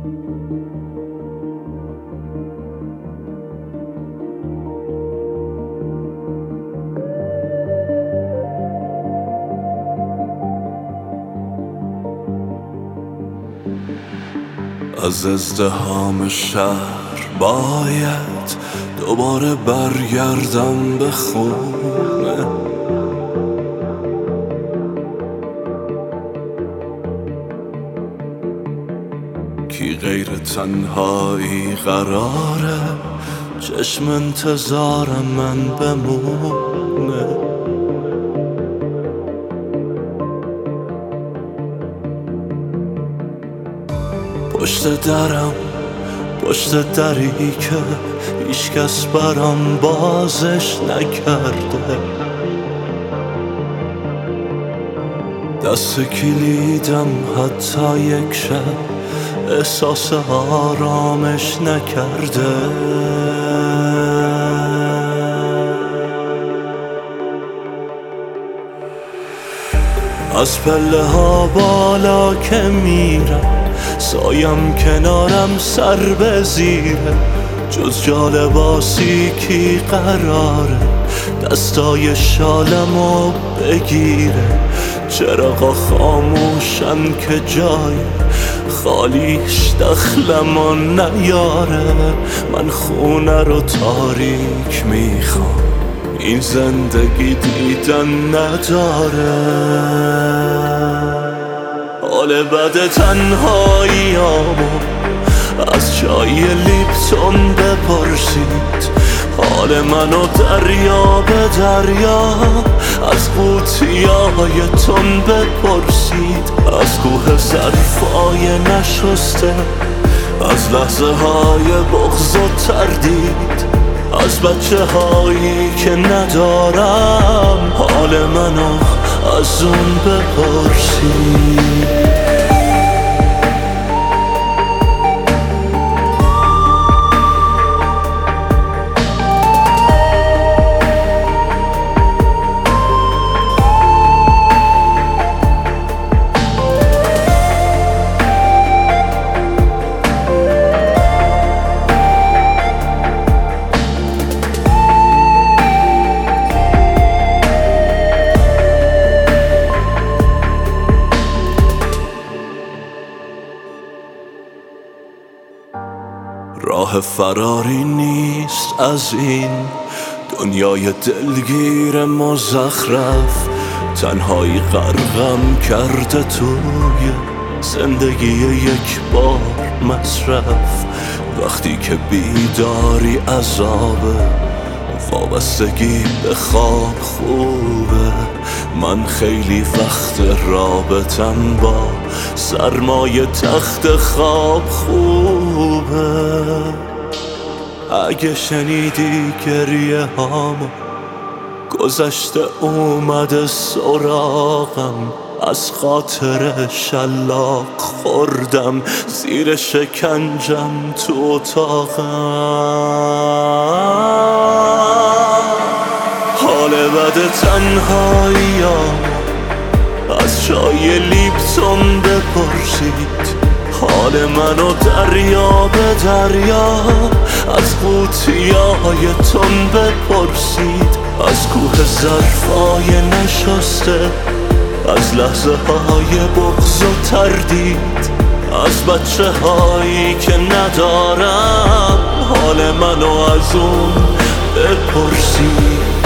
از ازدحام شهر باید دوباره برگردم به خونه، کی غیر تنهایی قراره چشم انتظارم من بمونه. پشت دری که هیچکس برام بازش نکرده، دست کلیدم حتی یک شب احساس آرامش نکرده. از پله ها بالا که میرم سایم کنارم سر به زیره، جز جا لباسی کی قراره دستای شالمو بگیره. چراغا خاموشن که جای خالیش دخلمو نیاره، من خونه رو تاریک میخوام این زندگی دیدن نداره. حال بد تنهاییامو از چای لیپتون بپرسید، حال منو دریا به دریا از قوطیای تون بپرسید. از کوه ظرفای نشسته، از لحظه های بغض و تردید، از بچه هایی که ندارم حال منو از اون بپرسید. راه فراری نیست از این دنیای دلگیر مزخرف، تنهایی غرقم کرده توی زندگی یک بار مصرف. وقتی که بیداری عذابه، وابستگی به خواب خوبه، من خیلی وقت رابطم با سرمایه تخت خواب خوبه. اگه شنیدی گریه هامو گذشته اومده سراغم، از خاطر شلاق خوردم زیر شکنجم تو اتاقم. حال بد تنهاییامو از چای لیپتون بپرسید، حال منو دریا به دریا از قوطیای تون بپرسید. از کوه ظرفای نشسته، از لحظه های بغض و تردید، از بچه هایی که ندارم حال منو از اون بپرسید.